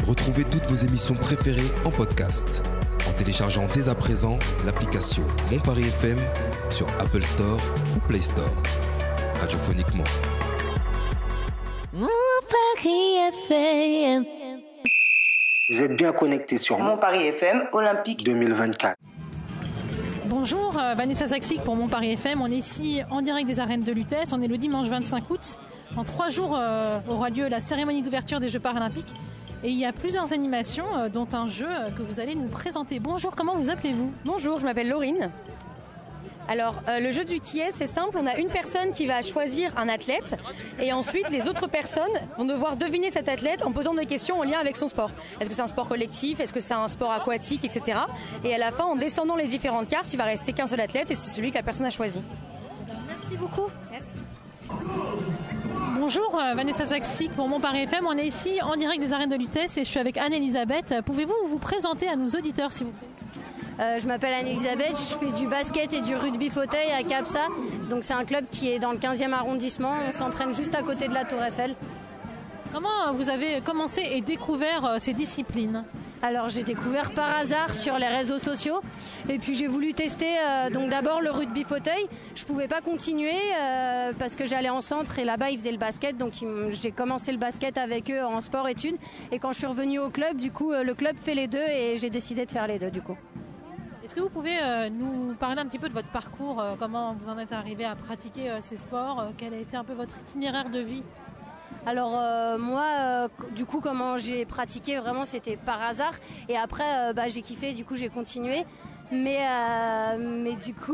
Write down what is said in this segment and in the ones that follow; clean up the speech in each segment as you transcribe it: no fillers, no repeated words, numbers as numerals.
Retrouvez toutes vos émissions préférées en podcast en téléchargeant dès à présent l'application Mon Paris FM sur Apple Store ou Play Store. Radiophoniquement. Mon Paris FM. Vous êtes bien connectés sur Mon Paris FM Olympique 2024. Bonjour, Vanessa Saxic pour Mon Paris FM. On est ici en direct des arènes de Lutèce. On est le dimanche 25 août. En 3 jours aura lieu la cérémonie d'ouverture des Jeux paralympiques. Et il y a plusieurs animations, dont un jeu que vous allez nous présenter. Bonjour, comment vous appelez-vous ? Bonjour, je m'appelle Laurine. Alors, le jeu du qui est, c'est simple. On a une personne qui va choisir un athlète et ensuite, les autres personnes vont devoir deviner cet athlète en posant des questions en lien avec son sport. Est-ce que c'est un sport collectif ? Est-ce que c'est un sport aquatique, etc. Et à la fin, en descendant les différentes cartes, il va rester qu'un seul athlète et c'est celui que la personne a choisi. Merci beaucoup. Merci. Bonjour, Vanessa Saxic pour Mon Paris FM. On est ici en direct des arènes de Lutèce et je suis avec Anne-Elisabeth. Pouvez-vous vous présenter à nos auditeurs, s'il vous plaît ? Je m'appelle Anne-Elisabeth, je fais du basket et du rugby fauteuil à CAPSA. Donc c'est un club qui est dans le 15e arrondissement. On s'entraîne juste à côté de la Tour Eiffel. Comment vous avez commencé et découvert ces disciplines ? Alors j'ai découvert par hasard sur les réseaux sociaux et puis j'ai voulu tester donc d'abord le rugby fauteuil. Je pouvais pas continuer parce que j'allais en centre et là-bas ils faisaient le basket, donc j'ai commencé le basket avec eux en sport-études et quand je suis revenue au club, du coup le club fait les deux et j'ai décidé de faire les deux du coup. Est-ce que vous pouvez nous parler un petit peu de votre parcours, comment vous en êtes arrivé à pratiquer ces sports, quel a été un peu votre itinéraire de vie ? Alors moi, du coup, comment j'ai pratiqué, vraiment, c'était par hasard. Et après, j'ai kiffé, du coup, j'ai continué. Mais du coup,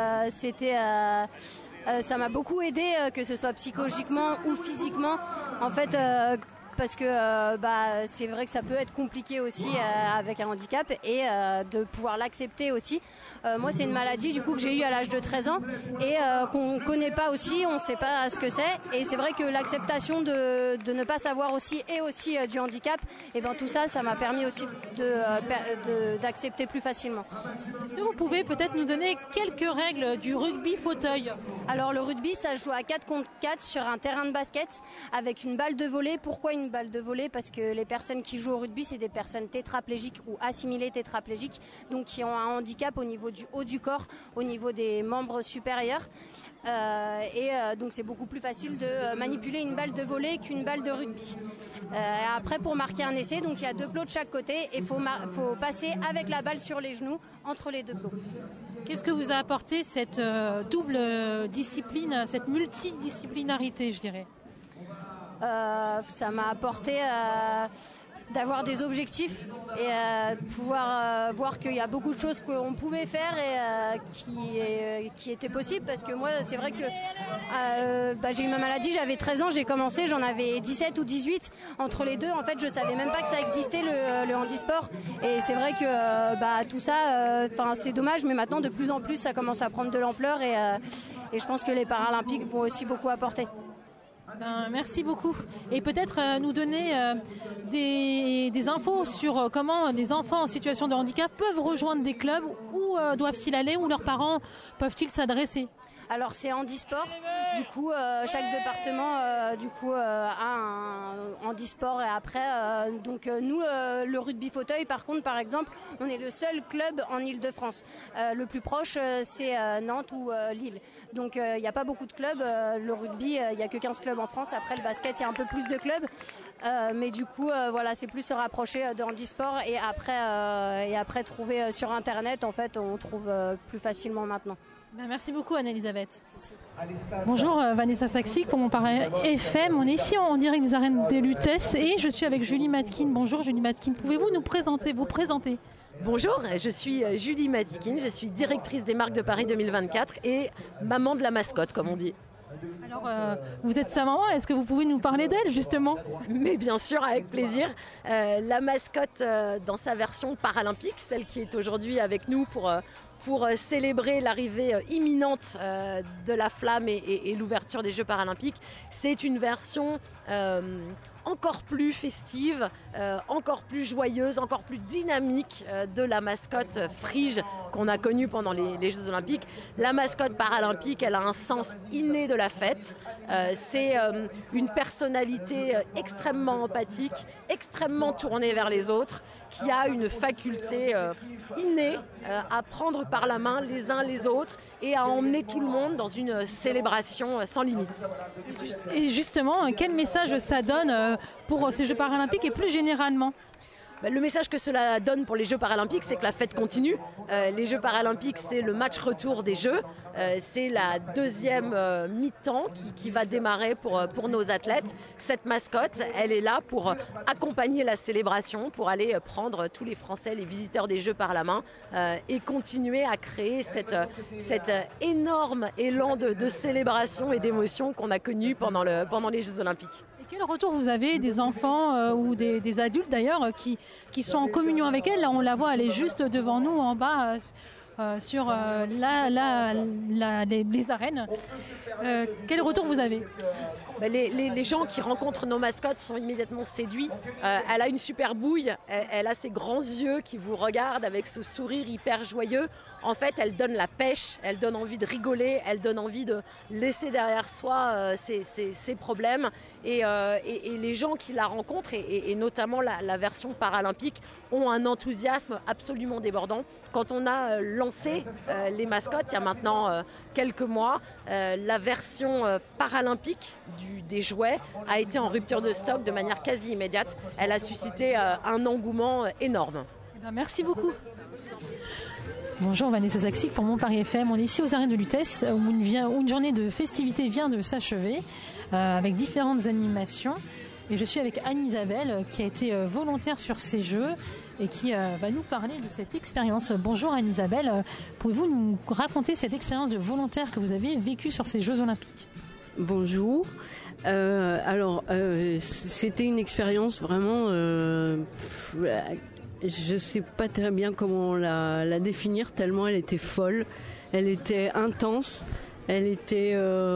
ça m'a beaucoup aidé, que ce soit psychologiquement ou physiquement. En fait, parce que c'est vrai que ça peut être compliqué aussi avec un handicap et de pouvoir l'accepter aussi. Moi, c'est une maladie du coup que j'ai eue à l'âge de 13 ans et qu'on connaît pas aussi, on sait pas ce que c'est. Et c'est vrai que l'acceptation de ne pas savoir aussi et aussi du handicap, et tout ça, ça m'a permis aussi d'accepter plus facilement. Est-ce que vous pouvez peut-être nous donner quelques règles du rugby fauteuil ? Alors le rugby, ça se joue à 4 contre 4 sur un terrain de basket avec une balle de volley. Pourquoi une balle de volley ? Parce que les personnes qui jouent au rugby, c'est des personnes tétraplégiques ou assimilées tétraplégiques, donc qui ont un handicap au niveau du haut du corps, au niveau des membres supérieurs. Donc c'est beaucoup plus facile de manipuler une balle de volley qu'une balle de rugby. Après, pour marquer un essai, donc il y a 2 plots de chaque côté et faut passer avec la balle sur les genoux entre les 2 plots. Qu'est-ce que vous a apporté cette double discipline, cette multidisciplinarité, je dirais ? Ça m'a apporté d'avoir des objectifs et de pouvoir voir qu'il y a beaucoup de choses qu'on pouvait faire et qui étaient possibles, parce que moi c'est vrai que j'ai eu ma maladie, j'avais 13 ans, j'ai commencé, j'en avais 17 ou 18. Entre les deux, en fait, je savais même pas que ça existait le handisport, et c'est vrai que tout ça, c'est dommage, mais maintenant de plus en plus ça commence à prendre de l'ampleur et je pense que les Paralympiques vont aussi beaucoup apporter. Merci beaucoup. Et peut-être nous donner des infos sur comment des enfants en situation de handicap peuvent rejoindre des clubs, où doivent-ils aller, où leurs parents peuvent-ils s'adresser ? Alors c'est handisport, du coup chaque département a un handisport et après nous le rugby fauteuil par contre, par exemple, on est le seul club en Île-de-France. Le plus proche c'est Nantes ou Lille. Donc il n'y a pas beaucoup de clubs, le rugby il n'y a que 15 clubs en France, après le basket il y a un peu plus de clubs. Mais du coup c'est plus se rapprocher de handisport et après trouver sur internet, en fait on trouve plus facilement maintenant. Merci beaucoup Anne-Elisabeth. Bonjour Vanessa Saxic pour Mon Paris FM. On est ici en direct des arènes de Lutèce et je suis avec Julie Matkin. Bonjour Julie Matkin, pouvez-vous vous présenter ? Bonjour, je suis Julie Matkin, je suis directrice des marques de Paris 2024 et maman de la mascotte comme on dit. Alors, vous êtes sa maman, est-ce que vous pouvez nous parler d'elle justement ? Mais bien sûr, avec plaisir. La mascotte dans sa version paralympique, celle qui est aujourd'hui avec nous pour célébrer l'arrivée imminente de la flamme et l'ouverture des Jeux paralympiques, c'est une version encore plus festive, encore plus joyeuse, encore plus dynamique de la mascotte Frige qu'on a connue pendant les Jeux Olympiques. La mascotte paralympique, elle a un sens inné de la fête. C'est une personnalité extrêmement empathique, extrêmement tournée vers les autres, qui a une faculté innée à prendre par la main les uns les autres et à emmener tout le monde dans une célébration sans limite. Et justement, quel message ça donne pour ces Jeux paralympiques et plus généralement ? Le message que cela donne pour les Jeux paralympiques, c'est que la fête continue. Les Jeux paralympiques, c'est le match retour des Jeux. C'est la deuxième mi-temps qui va démarrer pour nos athlètes. Cette mascotte, elle est là pour accompagner la célébration, pour aller prendre tous les Français, les visiteurs des Jeux par la main et continuer à créer cet énorme élan de célébration et d'émotion qu'on a connu pendant les Jeux olympiques. Quel retour vous avez des enfants ou des adultes d'ailleurs qui sont en communion avec elle ? Là, on la voit, elle est juste devant nous en bas sur les arènes. Quel retour vous avez ? Les gens qui rencontrent nos mascottes sont immédiatement séduits. Elle a une super bouille, elle a ses grands yeux qui vous regardent avec ce sourire hyper joyeux. En fait, elle donne la pêche, elle donne envie de rigoler, elle donne envie de laisser derrière soi ses problèmes. Et les gens qui la rencontrent, et notamment la version paralympique, ont un enthousiasme absolument débordant. Quand on a lancé les mascottes, il y a maintenant quelques mois, la version paralympique des jouets a été en rupture de stock de manière quasi immédiate. Elle a suscité un engouement énorme. Merci beaucoup. Bonjour, Vanessa Saxic pour Mon Paris FM. On est ici aux arènes de Lutèce où une journée de festivités vient de s'achever avec différentes animations. Et je suis avec Anne-Isabelle qui a été volontaire sur ces Jeux et qui va nous parler de cette expérience. Bonjour Anne-Isabelle, pouvez-vous nous raconter cette expérience de volontaire que vous avez vécue sur ces Jeux Olympiques ? Bonjour. C'était une expérience vraiment... je ne sais pas très bien comment la définir, tellement elle était folle, elle était intense, elle était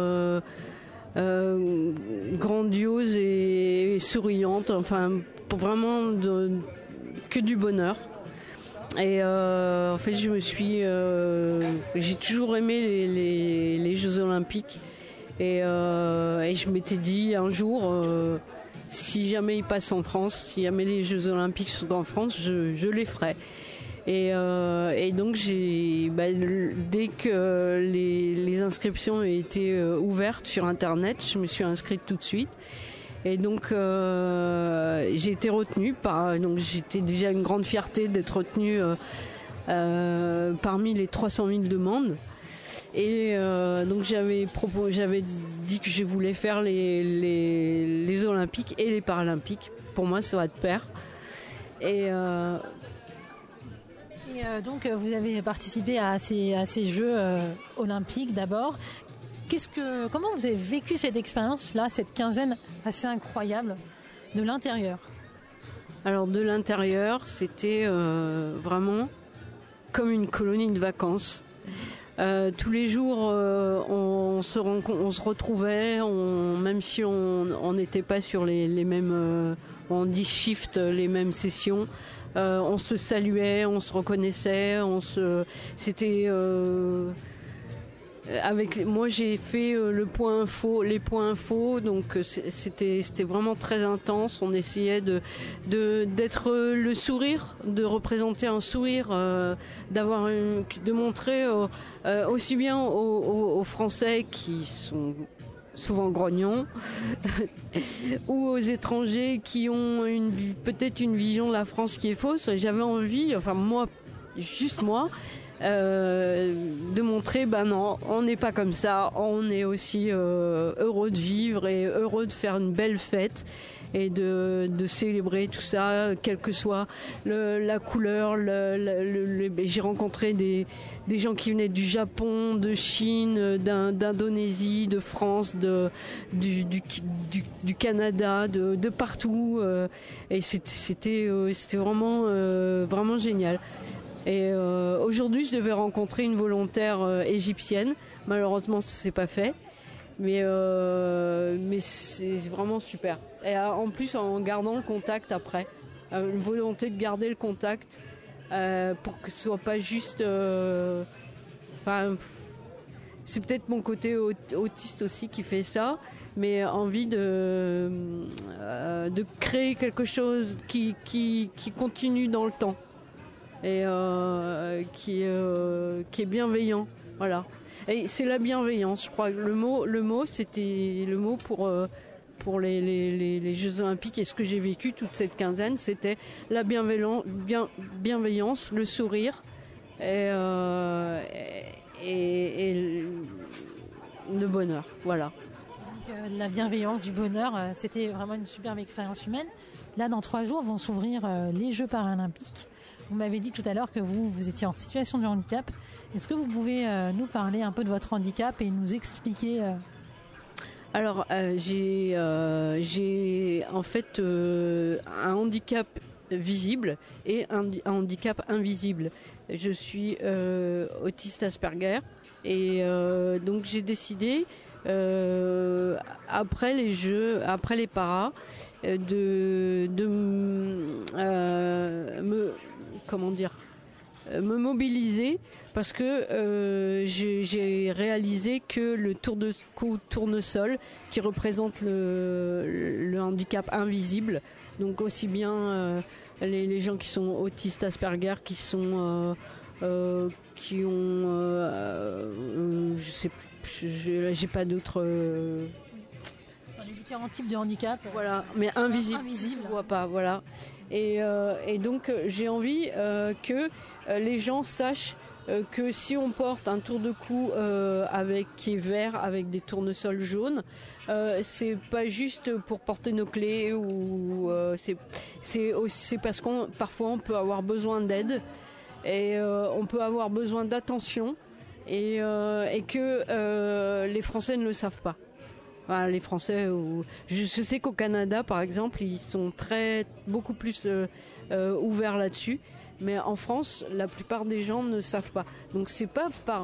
grandiose et souriante, enfin vraiment que du bonheur. Et en fait, j'ai toujours aimé les Jeux Olympiques et je m'étais dit un jour... si jamais ils passent en France, si jamais les Jeux Olympiques sont en France, je les ferai. Et donc dès que les inscriptions ont été ouvertes sur Internet, je me suis inscrite tout de suite. Et donc j'ai été retenue donc j'étais déjà une grande fierté d'être retenue parmi les 300 000 demandes. Et donc j'avais dit que je voulais faire les Olympiques et les Paralympiques. Pour moi, ça va de pair. Et donc vous avez participé à ces Jeux olympiques d'abord. Comment vous avez vécu cette expérience-là, cette quinzaine assez incroyable de l'intérieur ? Alors de l'intérieur, c'était vraiment comme une colonie de vacances. Tous les jours, on se retrouvait, même si on n'était pas sur les mêmes, en 10 shifts, les mêmes sessions. On se saluait, on se reconnaissait, moi j'ai fait les points infos, donc c'était vraiment très intense. On essayait d'être le sourire, de représenter un sourire, de montrer aussi bien aux Français qui sont souvent grognons ou aux étrangers qui ont peut-être une vision de la France qui est fausse. J'avais envie, juste moi, de montrer, non, on n'est pas comme ça, on est aussi heureux de vivre et heureux de faire une belle fête et de célébrer tout ça, quelle que soit la couleur. J'ai rencontré des gens qui venaient du Japon, de Chine, d'Indonésie, de France, du Canada, de partout, et c'était vraiment vraiment génial. Et aujourd'hui, je devais rencontrer une volontaire égyptienne. Malheureusement, ça s'est pas fait. Mais c'est vraiment super. Et en plus, en gardant le contact après, une volonté de garder le contact pour que ce soit pas juste. C'est peut-être mon côté autiste aussi qui fait ça, mais envie de créer quelque chose qui continue dans le temps et qui est bienveillant. Voilà. Et c'est la bienveillance, je crois. Le mot, c'était le mot pour les Jeux Olympiques et ce que j'ai vécu toute cette quinzaine, c'était la bienveillance, le sourire et le bonheur. Voilà. Donc, la bienveillance, du bonheur, c'était vraiment une superbe expérience humaine. Là, dans 3 jours, vont s'ouvrir les Jeux paralympiques. Vous m'avez dit tout à l'heure que vous étiez en situation de handicap. Est-ce que vous pouvez nous parler un peu de votre handicap et nous expliquer Alors, j'ai en fait un handicap visible et un handicap invisible. Je suis autiste Asperger et donc j'ai décidé après les Jeux, après les paras, de me mobiliser parce que j'ai réalisé que le tour de cou tournesol qui représente le handicap invisible, donc aussi bien les gens qui sont autistes Asperger, qui ont je sais, j'ai pas d'autres les différents types de handicap. Voilà, mais invisible. Je vois pas, voilà. Et donc j'ai envie que les gens sachent que si on porte un tour de cou qui est vert avec des tournesols jaunes, c'est pas juste pour porter nos clés ou c'est parce parfois on peut avoir besoin d'aide et on peut avoir besoin d'attention et que les Français ne le savent pas. Voilà, les Français, je sais qu'au Canada par exemple ils sont beaucoup plus ouverts là-dessus, mais en France la plupart des gens ne savent pas. Donc c'est pas par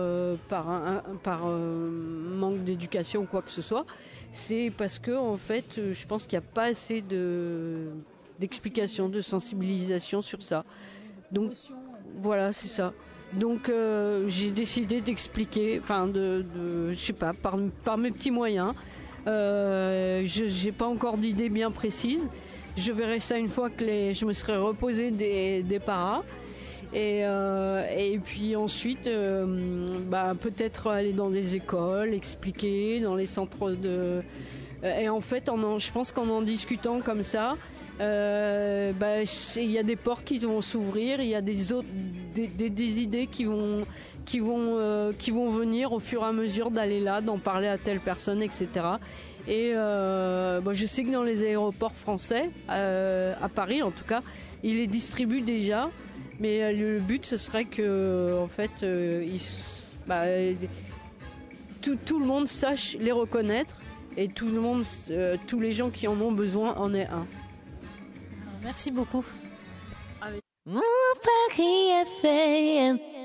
manque d'éducation ou quoi que ce soit, c'est parce que en fait je pense qu'il n'y a pas assez d'explications, de sensibilisation sur ça. Donc voilà, c'est ça. Donc j'ai décidé d'expliquer, je sais pas, par mes petits moyens. J'ai pas encore d'idée bien précise. Je verrai ça une fois que je me serai reposée des paras. Et puis ensuite, peut-être aller dans des écoles, expliquer, dans les centres de... Et en fait, je pense qu'en en discutant comme ça, il y a des portes qui vont s'ouvrir, il y a des idées qui vont venir au fur et à mesure d'aller là, d'en parler à telle personne, etc. Et je sais que dans les aéroports français, à Paris en tout cas, ils les distribuent déjà. Mais le but, ce serait que, en fait, tout le monde sache les reconnaître et tous les gens qui en ont besoin en aient un. Merci beaucoup. Mon Paris FM.